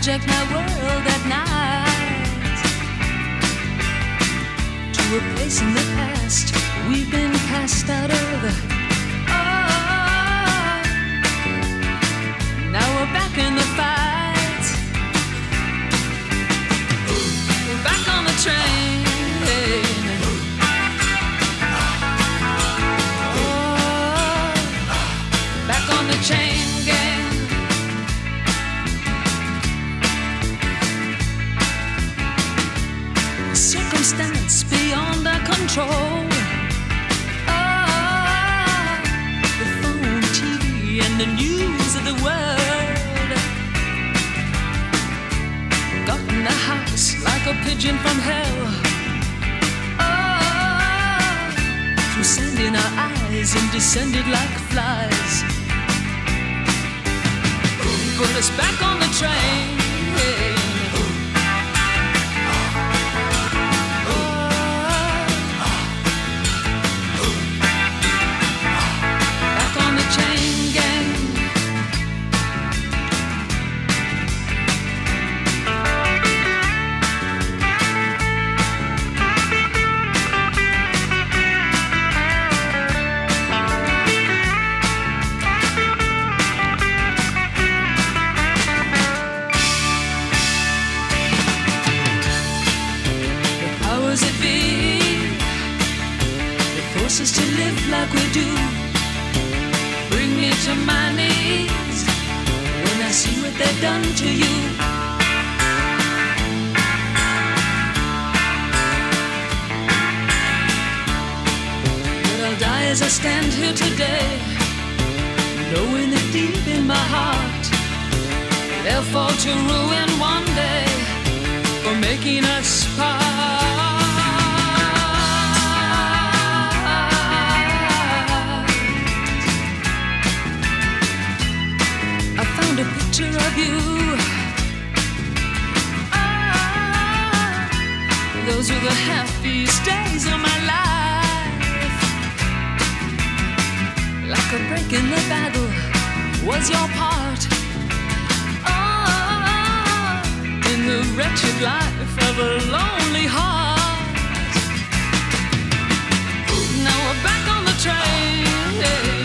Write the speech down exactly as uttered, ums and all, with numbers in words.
hijacked my world at night. To a place in the past we've been cast out of. Oh, now we're back in the fight. We're back on the train. Oh, back on the chain gang. Circumstance beyond our control. Oh, the phone, T V, and the news of the world got in the house like a pigeon from hell. Oh, threw sand in our eyes and descended like flies. Put us back on the train. Us to live like we do, bring me to my knees when I see what they've done to you. But I'll die as I stand here today, knowing that deep in my heart they'll fall to ruin one day for making us part. A picture of you. Ah, those were the happiest days of my life. Like a break in the battle was your part. Ah, in the wretched life of a lonely heart. Now we're back on the train.